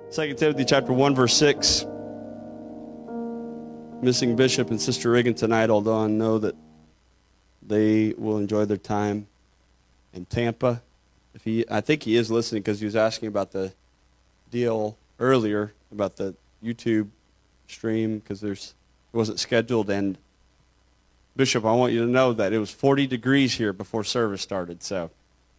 2 Timothy chapter 1, verse 6. Missing Bishop and Sister Reagan tonight, although I know that they will enjoy their time in Tampa. I think he is listening because he was asking about the deal earlier about the YouTube stream because it wasn't scheduled. And Bishop, I want you to know that it was 40 degrees here before service started, so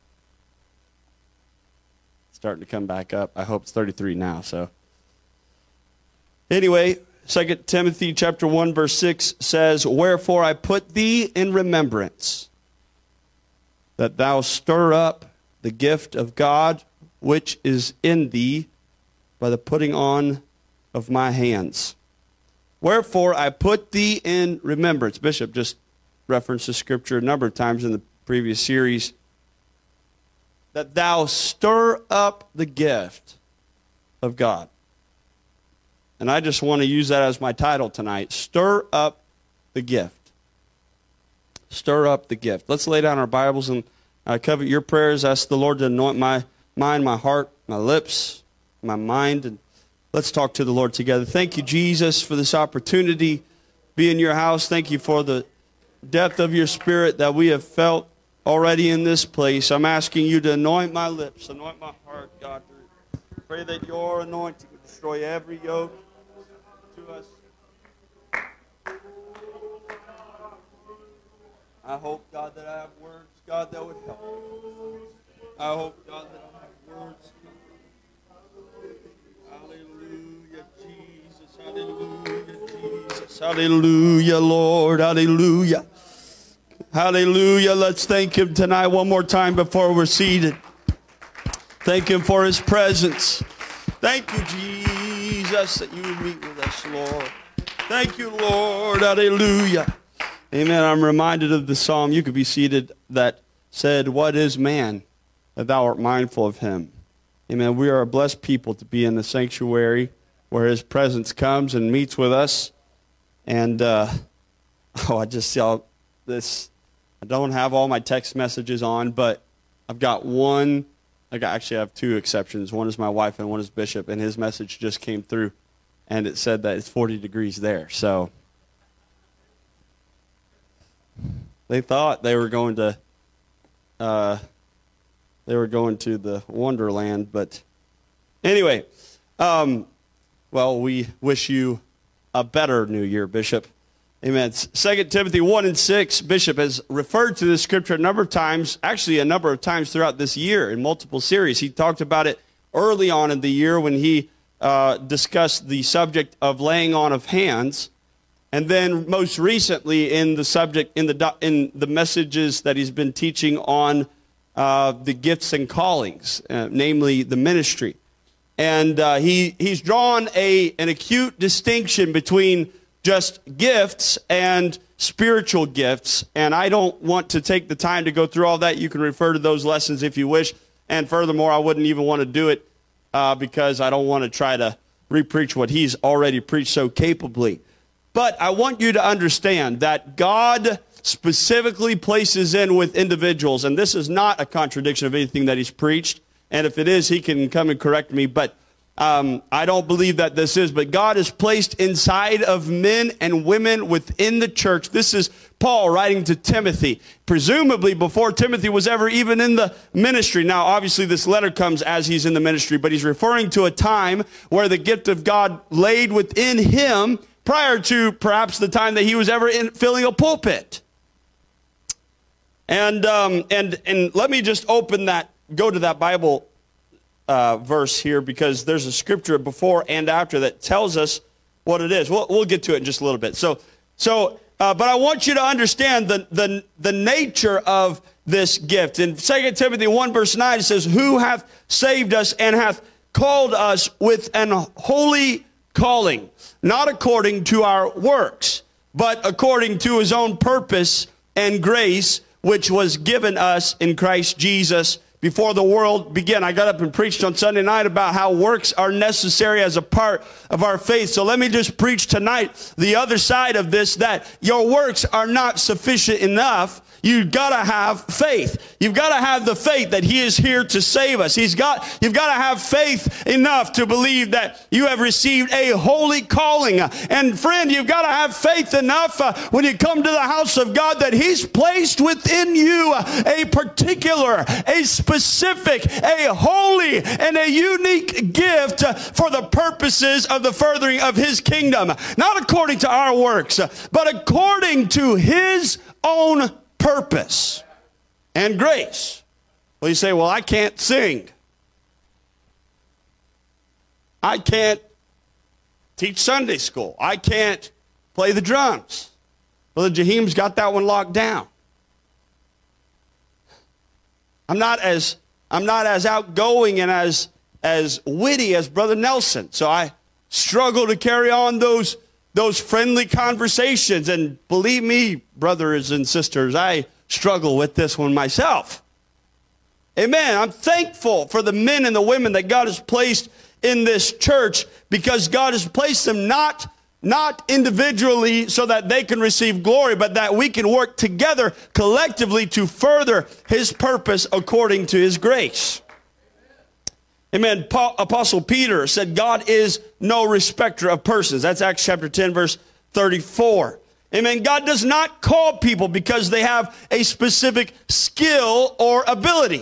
it's starting to come back up. I hope it's 33 now. So anyway, 2 Timothy chapter 1, verse 6 says, "Wherefore I put thee in remembrance, that thou stir up the gift of God which is in thee by the putting on of my hands." Wherefore I put thee in remembrance. Bishop just referenced the scripture a number of times in the previous series. That thou stir up the gift of God. And I just want to use that as my title tonight. Stir up the gift. Stir up the gift. Let's lay down our Bibles and covet your prayers. Ask the Lord to anoint my mind, my heart, my lips, my mind, and let's talk to the Lord together. Thank you, Jesus, for this opportunity to be in your house. Thank you for the depth of your spirit that we have felt already in this place. I'm asking you to anoint my lips, anoint my heart, God. Pray that your anointing would destroy every yoke to us. I hope, God, that I have words, God, that would help. I hope, God, that I have words. Hallelujah, Jesus. Hallelujah, Jesus. Hallelujah, Lord. Hallelujah. Hallelujah. Let's thank him tonight one more time before we're seated. Thank him for his presence. Thank you, Jesus, that you would meet with us, Lord. Thank you, Lord. Hallelujah. Amen. I'm reminded of the psalm, you could be seated, that said, "What is man that thou art mindful of him?" Amen. We are a blessed people to be in the sanctuary where his presence comes and meets with us. And, I just saw this. I don't have all my text messages on, but I've got one. Actually, I have two exceptions. One is my wife and one is Bishop, and his message just came through, and it said that it's 40 degrees there. So they thought they were going to the Wonderland, but anyway, well, we wish you a better New Year, Bishop. Amen. 2 Timothy 1 and 6, Bishop has referred to this scripture a number of times, actually a number of times throughout this year in multiple series. He talked about it early on in the year when he discussed the subject of laying on of hands, and then most recently in the subject, in the messages that he's been teaching on the gifts and callings, namely the ministry. And he's drawn an acute distinction between just gifts and spiritual gifts. And I don't want to take the time to go through all that. You can refer to those lessons if you wish. And furthermore, I wouldn't even want to do it because I don't want to try to repreach what he's already preached so capably. But I want you to understand that God specifically places in with individuals, and this is not a contradiction of anything that he's preached, and if it is, he can come and correct me, but I don't believe that this is, but God is placed inside of men and women within the church. This is Paul writing to Timothy, presumably before Timothy was ever even in the ministry. Now, obviously, this letter comes as he's in the ministry, but he's referring to a time where the gift of God laid within him prior to perhaps the time that he was ever filling a pulpit. And let me just go to that Bible verse here, because there's a scripture before and after that tells us what it is. We'll get to it in just a little bit. But I want you to understand the nature of this gift. In 2 Timothy 1 verse 9 it says, "Who hath saved us and hath called us with an holy calling, not according to our works, but according to his own purpose and grace, which was given us in Christ Jesus before the world began. I got up and preached on Sunday night about how works are necessary as a part of our faith. So let me just preach tonight the other side of this, that your works are not sufficient enough. You've got to have faith. You've got to have the faith that he is here to save us. You've got to have faith enough to believe that you have received a holy calling. And friend, you've got to have faith enough when you come to the house of God that he's placed within you a particular, a specific, a holy, and a unique gift for the purposes of the furthering of his kingdom. Not according to our works, but according to his own purpose and grace. Well, you say, well, I can't sing. I can't teach Sunday school. I can't play the drums. Brother Jaheem's got that one locked down. I'm not as outgoing and as witty as Brother Nelson. So I struggle to carry on those friendly conversations. And believe me, brothers and sisters, I struggle with this one myself. Amen. I'm thankful for the men and the women that God has placed in this church, because God has placed them not individually so that they can receive glory, but that we can work together collectively to further his purpose according to his grace. Amen. Apostle Peter said God is no respecter of persons. That's Acts chapter 10, verse 34. Amen. God does not call people because they have a specific skill or ability.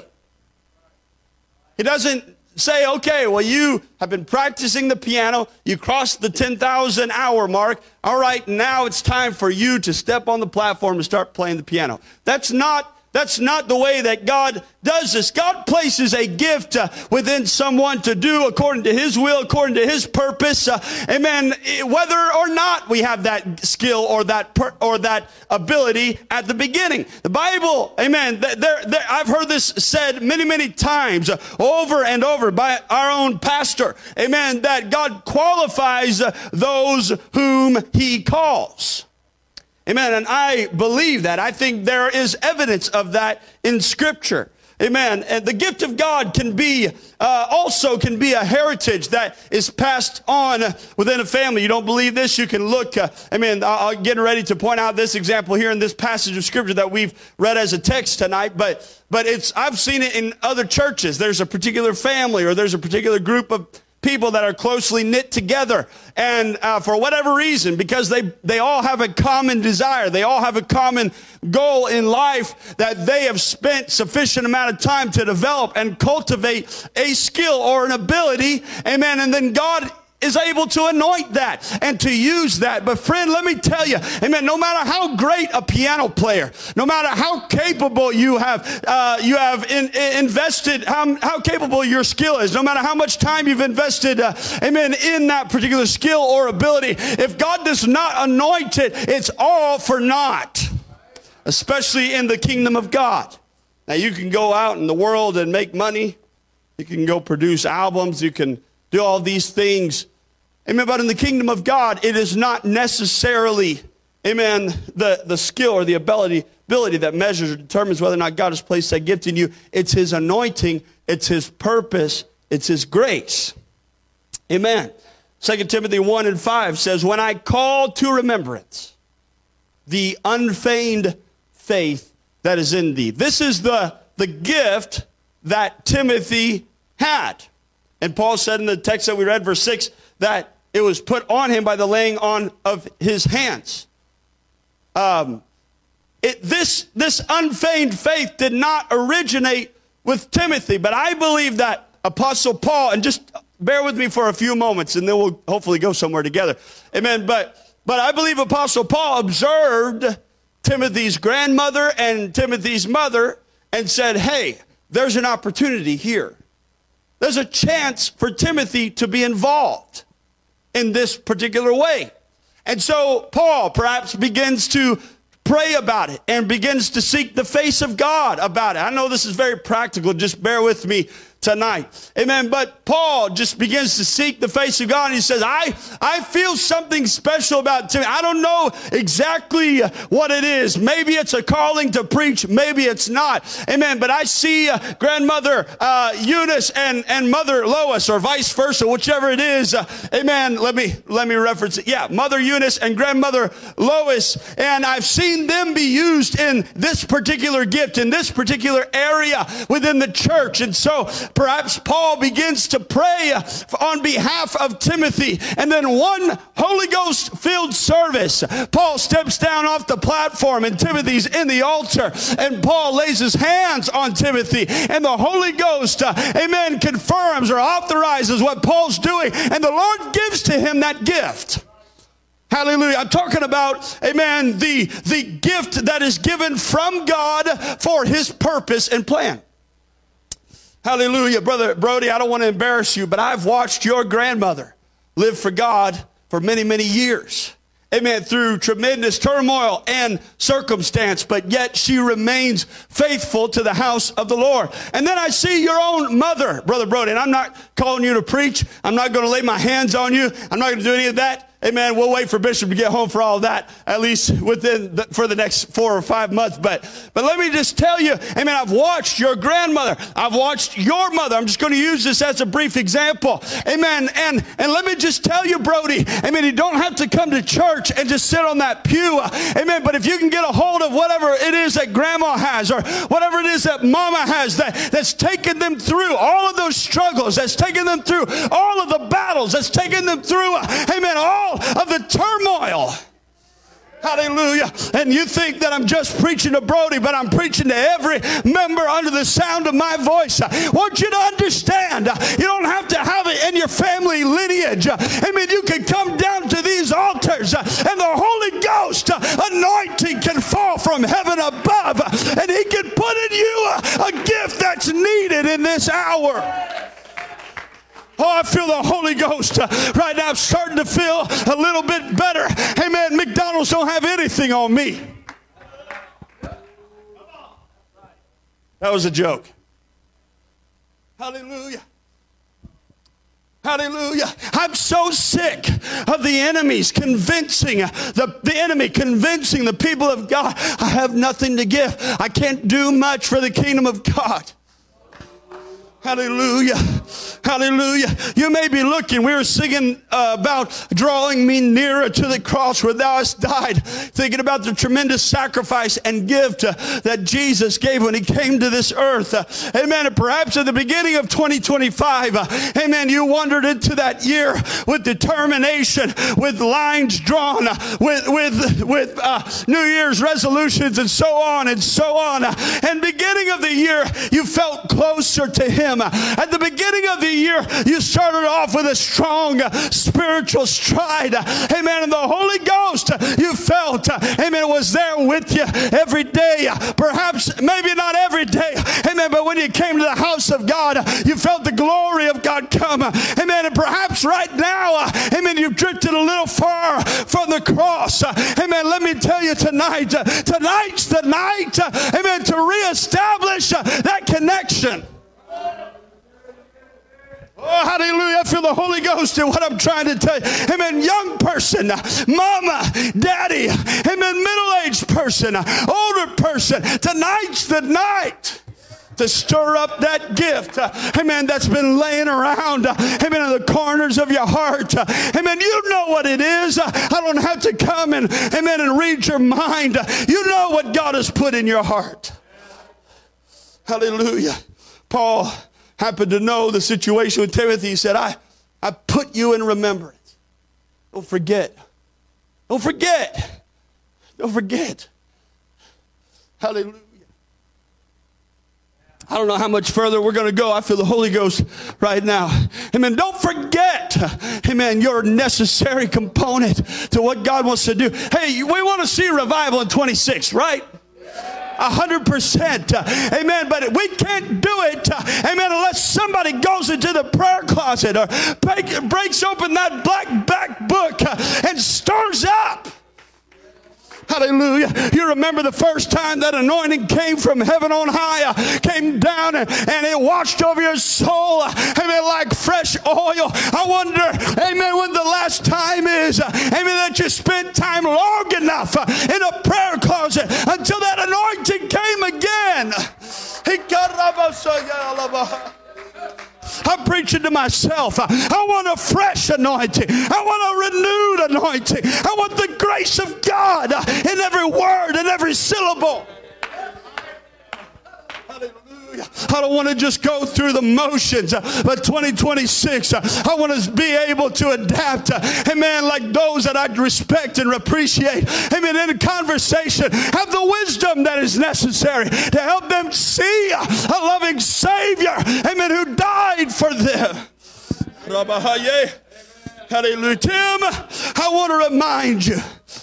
He doesn't say, okay, well, you have been practicing the piano. You crossed the 10,000 hour mark. All right, now it's time for you to step on the platform and start playing the piano. That's not the way that God does this. God places a gift within someone to do according to his will, according to his purpose. Amen. Whether or not we have that skill or that ability at the beginning. The Bible, amen, I've heard this said many, many times over and over by our own pastor. Amen. That God qualifies those whom he calls. Amen. And I believe that. I think there is evidence of that in Scripture. Amen. And the gift of God can be a heritage that is passed on within a family. You don't believe this? You can look. I'm getting ready to point out this example here in this passage of Scripture that we've read as a text tonight. But I've seen it in other churches. There's a particular family or there's a particular group of people that are closely knit together, and for whatever reason, because they all have a common desire, they all have a common goal in life, that they have spent sufficient amount of time to develop and cultivate a skill or an ability, amen, and then God is able to anoint that and to use that. But friend, let me tell you, amen, no matter how great a piano player, no matter how capable you have invested, how capable your skill is, no matter how much time you've invested, amen, in that particular skill or ability, if God does not anoint it, it's all for naught, especially in the kingdom of God. Now, you can go out in the world and make money. You can go produce albums. You can do all these things. Amen. But in the kingdom of God, it is not necessarily, amen, the skill or the ability that measures or determines whether or not God has placed that gift in you. It's his anointing. It's his purpose. It's his grace. Amen. 2 Timothy 1:5 says, when I call to remembrance the unfeigned faith that is in thee. This is the gift that Timothy had. And Paul said in the text that we read, verse 6, that it was put on him by the laying on of his hands. This unfeigned faith did not originate with Timothy, but I believe that Apostle Paul, and just bear with me for a few moments, and then we'll hopefully go somewhere together. Amen. But I believe Apostle Paul observed Timothy's grandmother and Timothy's mother and said, hey, there's an opportunity here. There's a chance for Timothy to be involved in this particular way. And so Paul perhaps begins to pray about it and begins to seek the face of God about it. I know this is very practical. Just bear with me tonight. Amen. But Paul just begins to seek the face of God, and he says, I feel something special about Timothy. I don't know exactly what it is. Maybe it's a calling to preach. Maybe it's not. Amen. But I see grandmother Eunice and mother Lois, or vice versa, whichever it is. Amen. Let me reference it. Yeah, mother Eunice and grandmother Lois. And I've seen them be used in this particular gift, in this particular area within the church. And so perhaps Paul begins to pray on behalf of Timothy. And then one Holy Ghost filled service, Paul steps down off the platform and Timothy's in the altar, and Paul lays his hands on Timothy, and the Holy Ghost, amen, confirms or authorizes what Paul's doing, and the Lord gives to him that gift. Hallelujah. I'm talking about, amen, the gift that is given from God for his purpose and plan. Hallelujah. Brother Brody, I don't want to embarrass you, but I've watched your grandmother live for God for many, many years. Amen. Through tremendous turmoil and circumstance, but yet she remains faithful to the house of the Lord. And then I see your own mother, Brother Brody, and I'm not calling you to preach. I'm not going to lay my hands on you. I'm not going to do any of that. Amen. We'll wait for Bishop to get home for all of that, at least for the next 4 or 5 months. But let me just tell you, amen, I've watched your grandmother. I've watched your mother. I'm just going to use this as a brief example. Amen. And let me just tell you, Brody, amen, you don't have to come to church and just sit on that pew. Amen. But if you can get a hold of whatever it is that grandma has, or whatever it is that mama has, that's taken them through all of those struggles, that's taken them through all of the battles, that's taken them through, amen, all of the turmoil. Hallelujah. And you think that I'm just preaching to Brody, but I'm preaching to every member under the sound of my voice. I want you to understand, you don't have to have it in your family lineage. Amen. You can come down to these altars, and the Holy Ghost anointing can fall from heaven above, and he can put in you a gift that's needed in this hour. Oh, I feel the Holy Ghost right now. I'm starting to feel a little bit better. Hey, man, McDonald's don't have anything on me. That was a joke. Hallelujah. Hallelujah. I'm so sick of the enemies convincing, the enemy convincing the people of God, I have nothing to give. I can't do much for the kingdom of God. Hallelujah. Hallelujah. You may be looking, we were singing about drawing me nearer to the cross where thou hast died, thinking about the tremendous sacrifice and gift that Jesus gave when he came to this earth. Amen. And perhaps at the beginning of 2025, amen, you wandered into that year with determination, with lines drawn, with New Year's resolutions and so on and so on. And beginning of the year, you felt closer to him. At the beginning of the year, you started off with a strong spiritual stride. Amen. And the Holy Ghost, you felt, amen, was there with you every day. Perhaps, maybe not every day. Amen. But when you came to the house of God, you felt the glory of God come. Amen. And perhaps right now, amen, you've drifted a little far from the cross. Amen. Let me tell you tonight, tonight's the night, amen, to reestablish that connection. Oh, hallelujah. I feel the Holy Ghost in what I'm trying to tell you. Amen. Young person, mama, daddy, amen, middle-aged person, older person. Tonight's the night to stir up that gift, amen, that's been laying around, amen, in the corners of your heart. Amen. You know what it is. I don't have to come and, amen, and read your mind. You know what God has put in your heart. Hallelujah. Paul happened to know the situation with Timothy. He said, I put you in remembrance. Don't forget. Don't forget. Don't forget. Hallelujah. I don't know how much further we're going to go. I feel the Holy Ghost right now. Amen. Don't forget, amen, your necessary component to what God wants to do. Hey, we want to see revival in 26, right? 100%. Amen. But we can't do it, amen, unless somebody goes into the prayer closet or breaks open that black back book and stirs up Hallelujah. You remember the first time that anointing came from heaven on high, came down and it washed over your soul, amen, like fresh oil. I wonder, amen, when the last time is, amen, that you spent time long enough in a prayer closet until that anointing came again. I'm preaching to myself. I want a fresh anointing. I want a renewed anointing. I want the grace of God in every word and every syllable. Hallelujah. I don't want to just go through the motions, but 2026, I want to be able to adapt, amen, like those that I respect and appreciate, amen, in a conversation, have the wisdom that is necessary to help them see a loving Savior, amen, who died for them. Hallelujah. Tim, I want to remind you.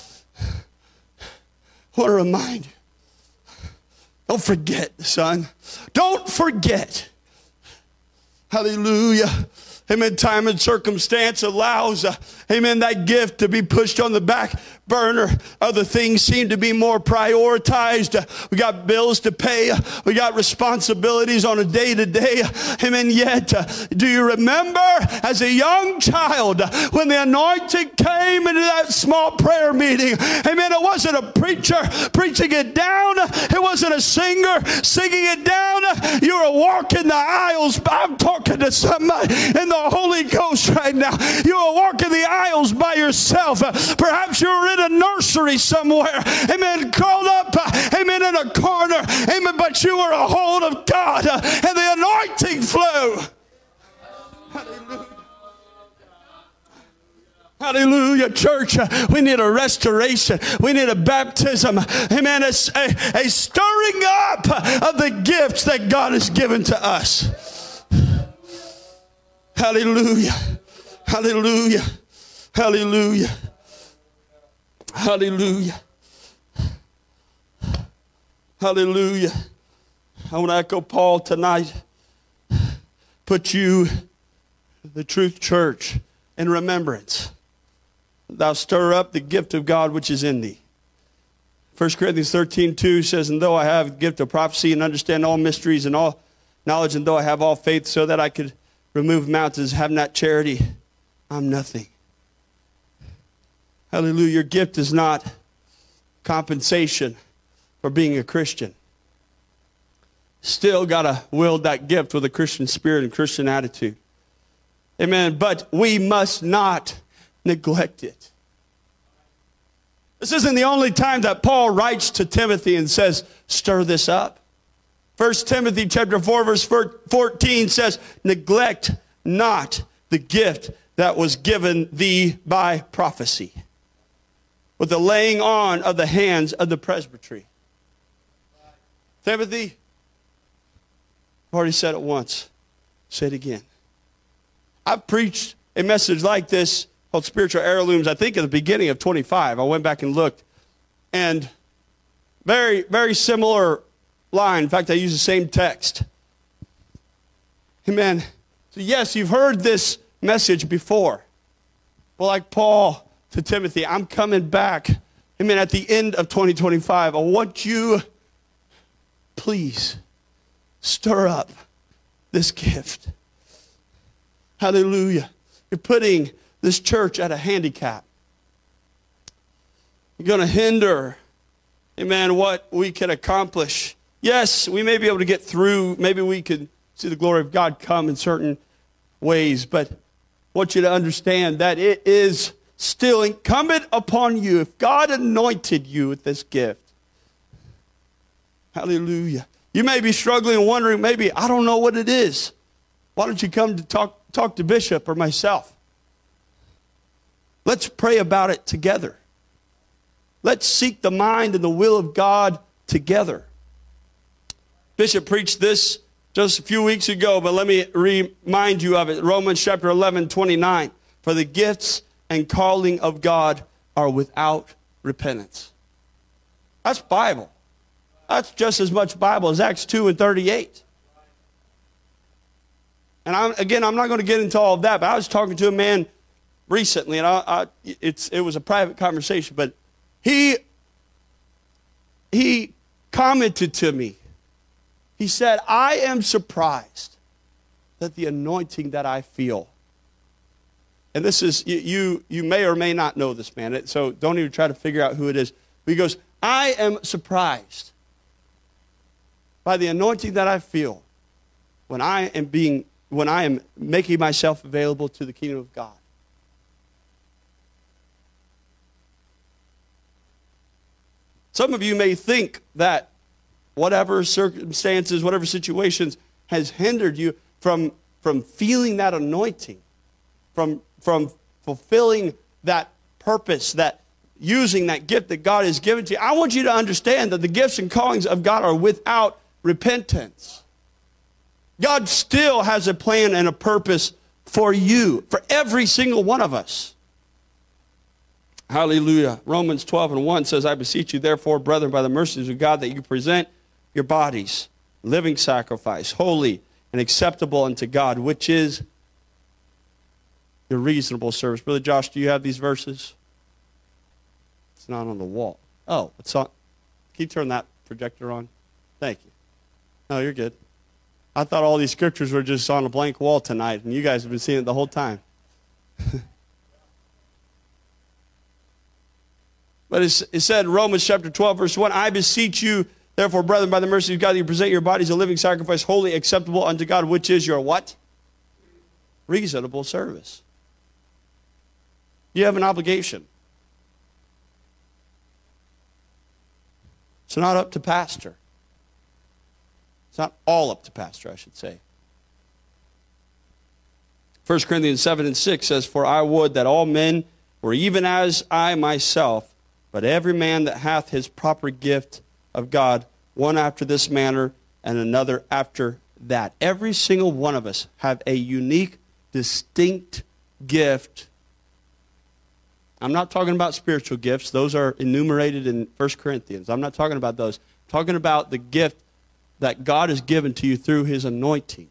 Don't forget, son. Don't forget. Hallelujah. Amen. Time and circumstance allows, amen, that gift to be pushed on the back burner. Other things seem to be more prioritized. We got bills to pay. We got responsibilities on a day-to-day. Amen. Yet, do you remember as a young child when the anointing came into that small prayer meeting? Amen. It wasn't a preacher preaching it down. It wasn't a singer singing it down. You were walking the aisles. I'm talking to somebody in the Holy Ghost right now. You were walking the aisles by yourself. Perhaps you were in a nursery somewhere, amen, curled up, amen, in a corner, amen, but you were a hold of God, and the anointing flew. Hallelujah. Hallelujah, church. We need a restoration. We need a baptism. Amen. A stirring up of the gifts that God has given to us. Hallelujah. Hallelujah. Hallelujah. Hallelujah. Hallelujah. I want to echo Paul tonight. Put you, the Truth Church, in remembrance. Thou stir up the gift of God which is in thee. 1 Corinthians 13:2 says, and though I have the gift of prophecy and understand all mysteries and all knowledge, and though I have all faith so that I could remove mountains, have not charity, I'm nothing. Hallelujah. Your gift is not compensation for being a Christian. Still got to wield that gift with a Christian spirit and Christian attitude. Amen. But we must not neglect it. This isn't the only time that Paul writes to Timothy and says, stir this up. 1 Timothy chapter 4, verse 14 says, neglect not the gift that was given thee by prophecy, with the laying on of the hands of the presbytery. Timothy, I've already said it once. Say it again. I've preached a message like this called Spiritual Heirlooms, I think at the beginning of 25. I went back and looked. And very, very similar line. In fact, I use the same text. Amen. So yes, you've heard this message before. But like Paul to Timothy, I'm coming back. Amen. At the end of 2025, I want you, please, stir up this gift. Hallelujah. You're putting this church at a handicap. You're going to hinder, amen, what we can accomplish. Yes, we may be able to get through. Maybe we could see the glory of God come in certain ways. But I want you to understand that it is still incumbent upon you. If God anointed you with this gift, hallelujah. You may be struggling and wondering, maybe, I don't know what it is. Why don't you come to talk to Bishop or myself? Let's pray about it together. Let's seek the mind and the will of God together. Bishop preached this just a few weeks ago, but let me remind you of it. Romans chapter 11:29. For the gifts and calling of God are without repentance. That's Bible. That's just as much Bible as Acts 2:38. And I'm not going to get into all of that, but I was talking to a man recently, and it was a private conversation, but he he commented to me. He said, I am surprised that the anointing that I feel. And this is, you may or may not know this man, so don't even try to figure out who it is. But he goes, I am surprised by the anointing that I feel when I am making myself available to the kingdom of God. Some of you may think that whatever circumstances, whatever situations has hindered you from feeling that anointing, from fulfilling that purpose, that using that gift that God has given to you. I want you to understand that the gifts and callings of God are without repentance. God still has a plan and a purpose for you, for every single one of us. Hallelujah. Romans 12:1 says, I beseech you, therefore, brethren, by the mercies of God, that you present your bodies, living sacrifice, holy and acceptable unto God, which is your reasonable service. Brother Josh, do you have these verses? It's not on the wall. Oh, it's on. Can you turn that projector on? Thank you. No, you're good. I thought all these scriptures were just on a blank wall tonight, and you guys have been seeing it the whole time. But it said in Romans chapter 12, verse 1, I beseech you, therefore, brethren, by the mercy of God, that you present your bodies a living sacrifice, holy, acceptable unto God, which is your what? Reasonable service. You have an obligation. It's not up to pastor. It's not all up to pastor, I should say. 1 Corinthians 7:6 says, for I would that all men were even as I myself, but every man that hath his proper gift of God, one after this manner, and another after that. Every single one of us have a unique, distinct gift. I'm not talking about spiritual gifts. Those are enumerated in 1 Corinthians. I'm not talking about those. I'm talking about the gift that God has given to you through his anointing.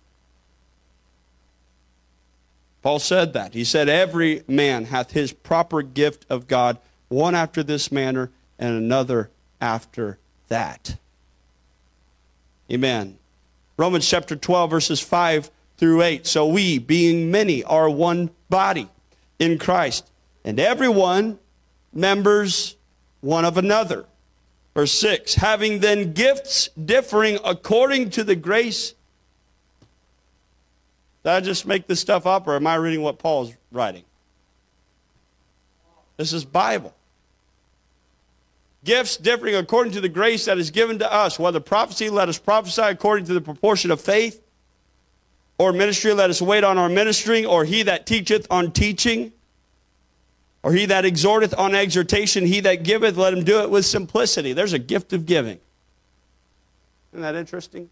Paul said that. He said, every man hath his proper gift of God, one after this manner, and another after that. Amen. Romans chapter 12, verses 5 through 8. So we, being many, are one body in Christ, and everyone members one of another. Verse 6, having then gifts differing according to the grace. Did I just make this stuff up, or am I reading what Paul's writing? This is Bible. Gifts differing according to the grace that is given to us. Whether prophecy, let us prophesy according to the proportion of faith. Or ministry, let us wait on our ministering. Or he that teacheth on teaching. Or he that exhorteth on exhortation. He that giveth, let him do it with simplicity. There's a gift of giving. Isn't that interesting?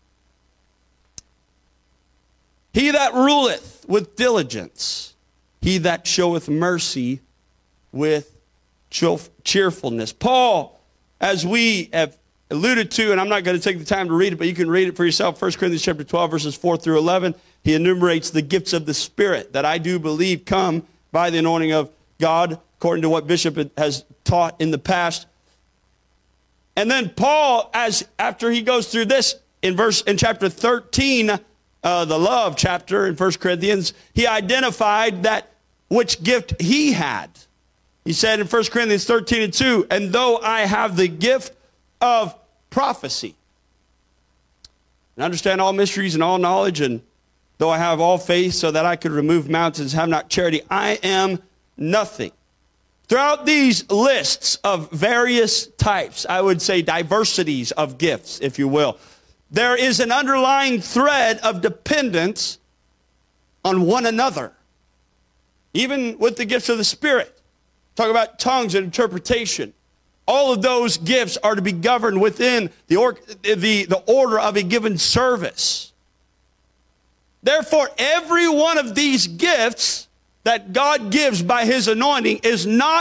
He that ruleth with diligence. He that showeth mercy with cheerfulness. Paul, as we have alluded to, and I'm not going to take the time to read it, but you can read it for yourself. 1 Corinthians chapter 12, verses 4 through 11. He enumerates the gifts of the Spirit that I do believe come by the anointing of God, according to what Bishop has taught in the past. And then Paul, after he goes through this in chapter 13, the love chapter in 1 Corinthians, he identified that which gift he had. He said in 1 Corinthians 13:2, and though I have the gift of prophecy, and understand all mysteries and all knowledge, and though I have all faith so that I could remove mountains, have not charity, I am nothing. Throughout these lists of various types, I would say diversities of gifts, if you will, there is an underlying thread of dependence on one another. Even with the gifts of the Spirit. Talk about tongues and interpretation. All of those gifts are to be governed within the order of a given service. Therefore, every one of these gifts that God gives by his anointing is not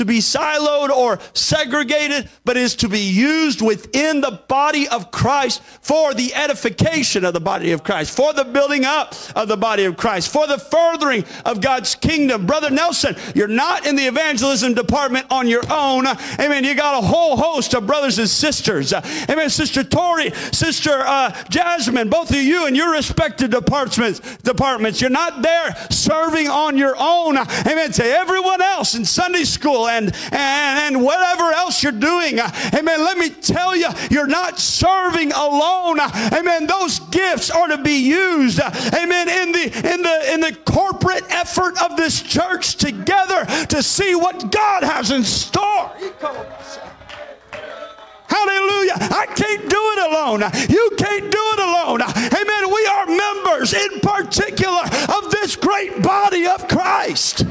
to be siloed or segregated, but is to be used within the body of Christ for the edification of the body of Christ, for the building up of the body of Christ, for the furthering of God's kingdom. Brother Nelson, you're not in the evangelism department on your own. Amen. You got a whole host of brothers and sisters. Amen. Sister Tori, Sister Jasmine, both of you in your respective departments. You're not there serving on your own. Amen. To everyone else in Sunday school and whatever else you're doing. Amen. Let me tell you, you're not serving alone. Amen. Those gifts are to be used. Amen. In the corporate effort of this church together to see what God has in store. Hallelujah. I can't do it alone. You can't do it alone. Amen. We are members in particular of this great body of Christ.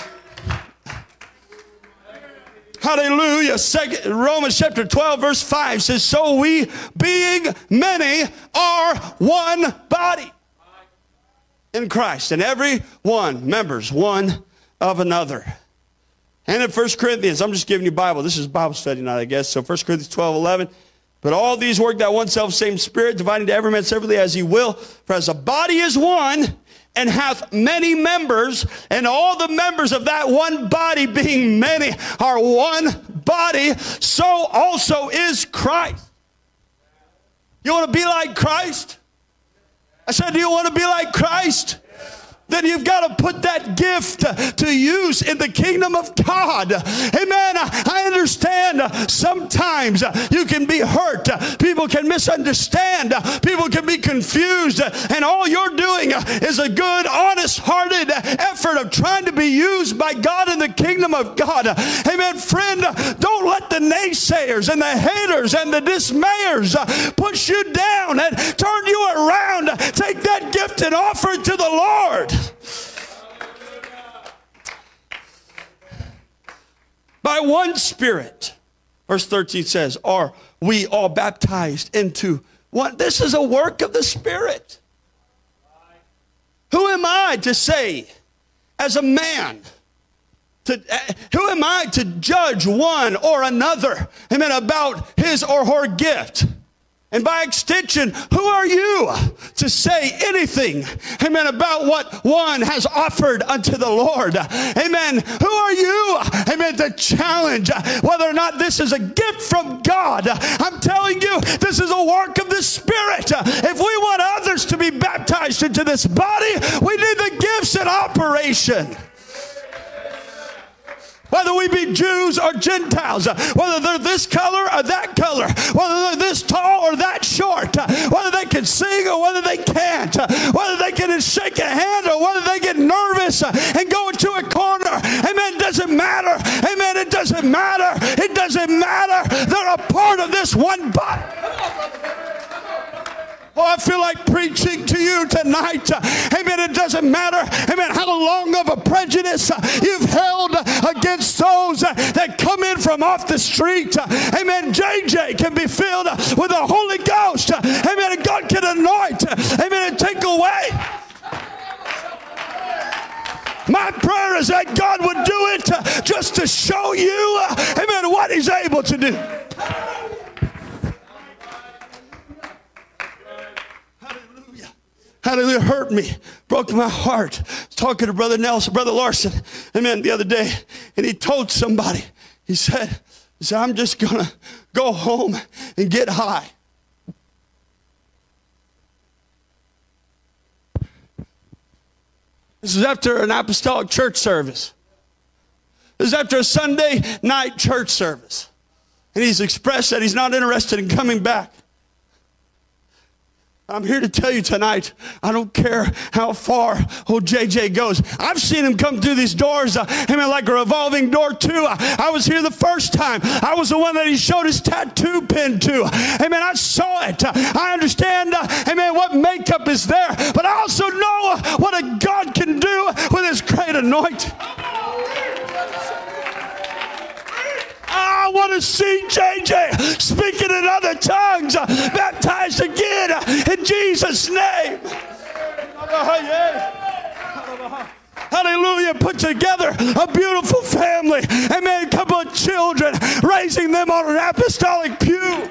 Hallelujah. Romans chapter 12 verse 5 says, so we being many are one body in Christ, and every one members one of another. And in 1 Corinthians, I'm just giving you Bible. This is Bible study night, I guess. So 1 Corinthians 12:11. But all these work that one self same Spirit, dividing to every man separately as he will. For as a body is one, and hath many members, and all the members of that one body being many are one body, so also is Christ. You want to be like Christ? I said, do you want to be like Christ? Then you've got to put that gift to use in the kingdom of God. Amen. I understand sometimes you can be hurt. People can misunderstand. People can be confused. And all you're doing is a good, honest-hearted effort of trying to be used by God in the kingdom of God. Amen. Friend, don't let the naysayers and the haters and the dismayers push you down and turn you around. Take that gift and offer it to the Lord. By one Spirit, verse 13 says, are we all baptized into one? This is a work of the Spirit. Who am I to say, as a man, who am I to judge one or another, amen, about his or her gift? And by extension, who are you to say anything, amen, about what one has offered unto the Lord? Amen. Who are you, amen, to challenge whether or not this is a gift from God? I'm telling you, this is a work of the Spirit. If we want others to be baptized into this body, we need the gifts in operation. Whether we be Jews or Gentiles, whether they're this color or that color, whether they're this tall or that short, whether they can sing or whether they can't, whether they can shake a hand or whether they get nervous and go into a corner. Amen. It doesn't matter. Amen. It doesn't matter. It doesn't matter. They're a part of this one body. Oh, I feel like preaching to you tonight. Amen. It doesn't matter, amen, how long of a prejudice you've held against those that come in from off the street. Amen. JJ can be filled with the Holy Ghost. Amen. And God can anoint. Amen. And take away. My prayer is that God would do it just to show you, amen, what He's able to do. Hallelujah, hurt me, broke my heart. I was talking to Brother Larson, amen, the other day, and he told somebody, he said, I'm just going to go home and get high. This is after an apostolic church service. This is after a Sunday night church service. And he's expressed that he's not interested in coming back. I'm here to tell you tonight, I don't care how far old JJ goes. I've seen him come through these doors, amen, like a revolving door too. I was here the first time. I was the one that he showed his tattoo pin to. Amen, I saw it. I understand, amen, what makeup is there. But I also know what a God can do with His great anointing. I want to see JJ speaking in other tongues, baptized again in Jesus' name. Hallelujah. Put together a beautiful family. Amen. Come children, raising them on an apostolic pew.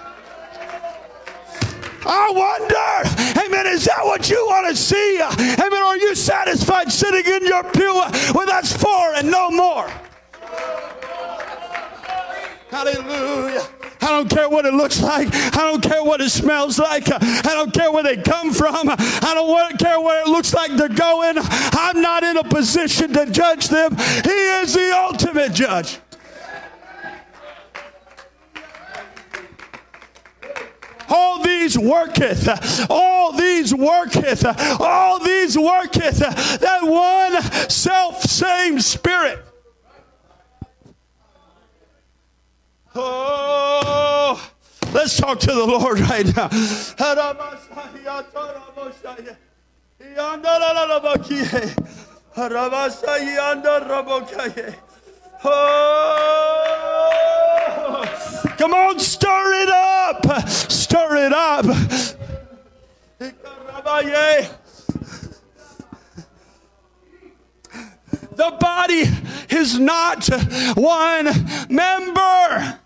I wonder, amen, is that what you want to see? Amen, are you satisfied sitting in your pew with us four and no more? Hallelujah. I don't care what it looks like. I don't care what it smells like. I don't care where they come from. I don't care where it looks like they're going. I'm not in a position to judge them. He is the ultimate judge. All these worketh, all these worketh, all these worketh, that one self-same Spirit. Oh, let's talk to the Lord right now. Oh, come on, stir it up. Stir it up. The body is not one member.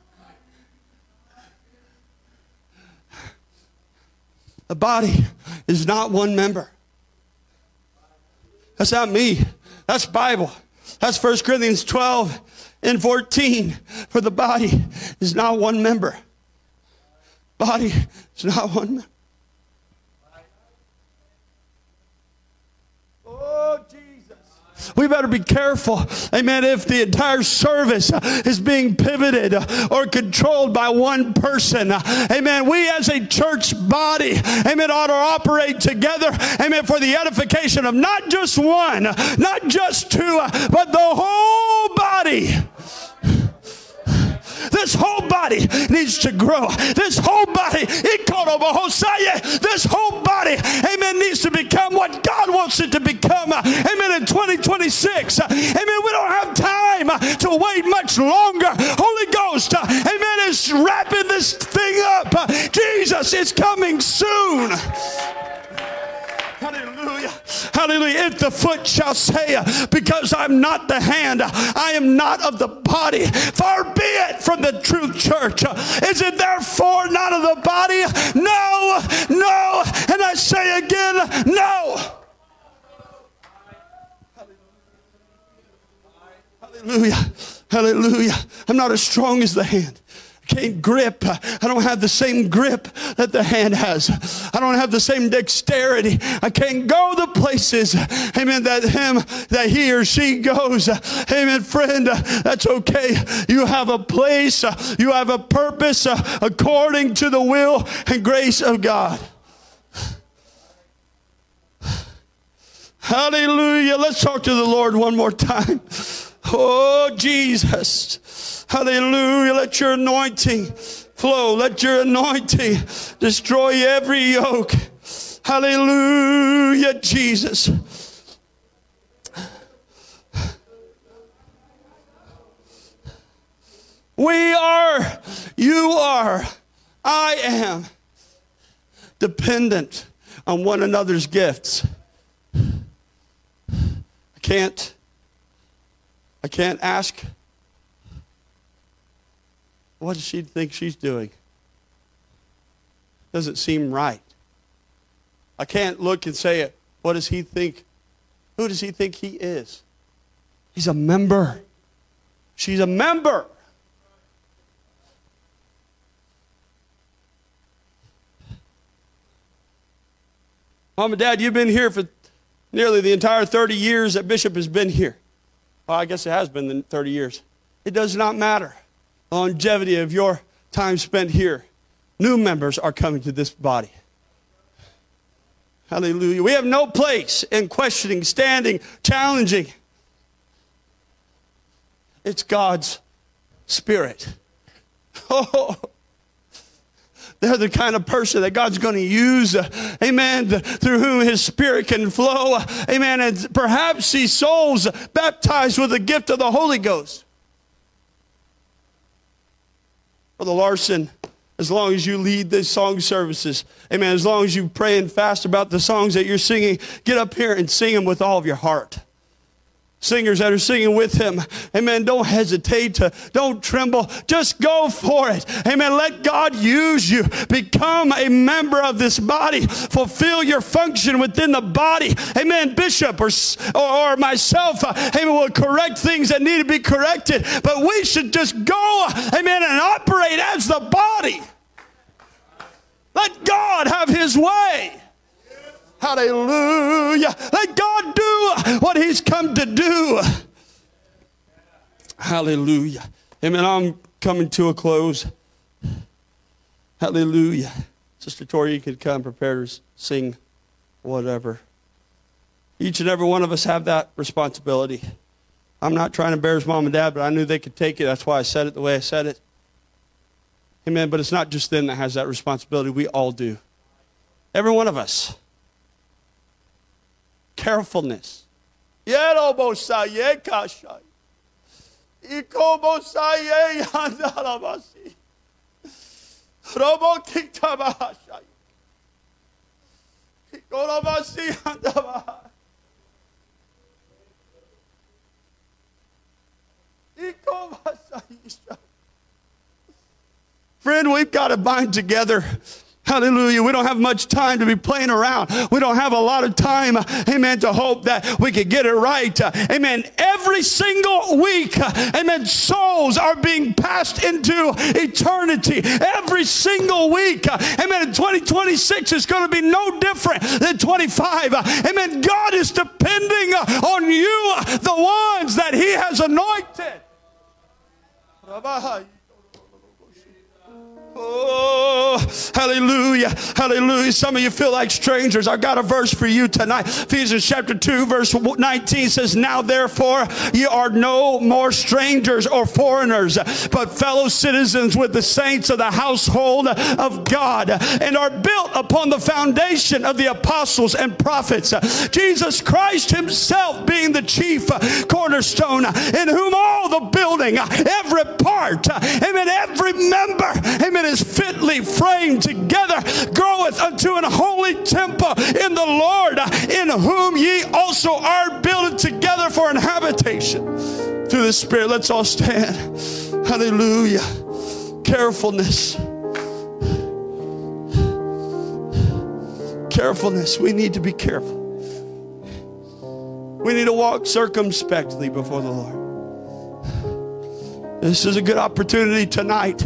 The body is not one member. That's not me. That's Bible. That's 1 Corinthians 12 and 14. For the body is not one member. Body is not one member. Oh, Jesus. We better be careful, amen, if the entire service is being pivoted or controlled by one person. Amen. We as a church body, amen, ought to operate together, amen, for the edification of not just one, not just two, but the whole body. This whole body needs to grow. This whole body, this whole body, amen, needs to become what God wants it to become. Amen, in 2026. Amen, we don't have time to wait much longer. Holy Ghost, amen, is wrapping this thing up. Jesus is coming soon. Hallelujah. Hallelujah. If the foot shall say, because I'm not the hand, I am not of the body, far be it from the true church. Is it therefore not of the body? No, no. And I say again, no. Hallelujah. Hallelujah. I'm not as strong as the hand. Can't grip. I don't have the same grip that the hand has. I don't have the same dexterity. I can't go the places, amen, that he or she goes. Amen, friend, that's okay. You have a place, you have a purpose according to the will and grace of God. Hallelujah. Let's talk to the Lord one more time. Oh, Jesus. Hallelujah. Let your anointing flow. Let your anointing destroy every yoke. Hallelujah, Jesus. We are, you are, I am dependent on one another's gifts. I can't ask, what does she think she's doing? Doesn't seem right. I can't look and say, what does he think? Who does he think he is? He's a member. She's a member. Mom and Dad, you've been here for nearly the entire 30 years that Bishop has been here. Well, I guess it has been 30 years. It does not matter. The longevity of your time spent here. New members are coming to this body. Hallelujah. We have no place in questioning, standing, challenging. It's God's Spirit. Oh, they're the kind of person that God's going to use, amen, through whom His Spirit can flow, amen, and perhaps see souls baptized with the gift of the Holy Ghost. Brother Larson, as long as you lead the song services, amen, as long as you pray and fast about the songs that you're singing, get up here and sing them with all of your heart. Singers that are singing with him, amen, don't hesitate, don't tremble, just go for it. Amen. Let God use you. Become a member of this body. Fulfill your function within the body. Amen. Bishop or myself, amen, will correct things that need to be corrected, but we should just go, amen, and operate as the body. Let God have his way. Hallelujah. Let God do what he's come to do. Hallelujah. Amen. I'm coming to a close. Hallelujah. Sister Tori, you could come prepare to sing whatever. Each and every one of us have that responsibility. I'm not trying to embarrass mom and dad, but I knew they could take it. That's why I said it the way I said it. Amen. But it's not just them that has that responsibility. We all do. Every one of us. Carefulness. Friend, we've got to bind together. Hallelujah. We don't have much time to be playing around. We don't have a lot of time, amen, to hope that we could get it right. Amen. Every single week, amen, souls are being passed into eternity. Every single week. Amen. 2026 is going to be no different than 25. Amen. God is depending on you, the ones that he has anointed. Oh, hallelujah, hallelujah. Some of you feel like strangers. I've got a verse for you tonight. Ephesians chapter 2, verse 19 says, now therefore ye are no more strangers or foreigners, but fellow citizens with the saints of the household of God, and are built upon the foundation of the apostles and prophets, Jesus Christ himself being the chief cornerstone, in whom all the building, every part, amen, every member, amen, is fitly framed together, groweth unto an holy temple in the Lord, in whom ye also are built together for an habitation through the Spirit. Let's all stand. Hallelujah. Carefulness. Carefulness. We need to be careful. We need to walk circumspectly before the Lord. This is a good opportunity tonight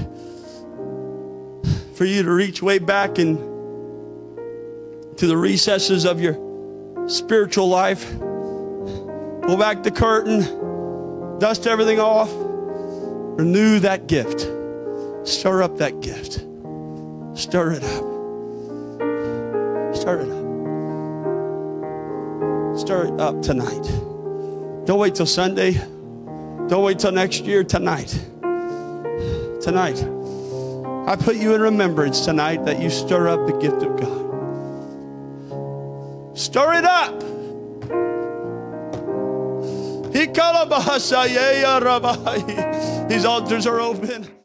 for you to reach way back to the recesses of your spiritual life. Pull back the curtain, dust everything off, renew that gift. Stir up that gift. Stir it up. Stir it up. Stir it up tonight. Don't wait till Sunday. Don't wait till next year. Tonight. Tonight. I put you in remembrance tonight that you stir up the gift of God. Stir it up. These altars are open.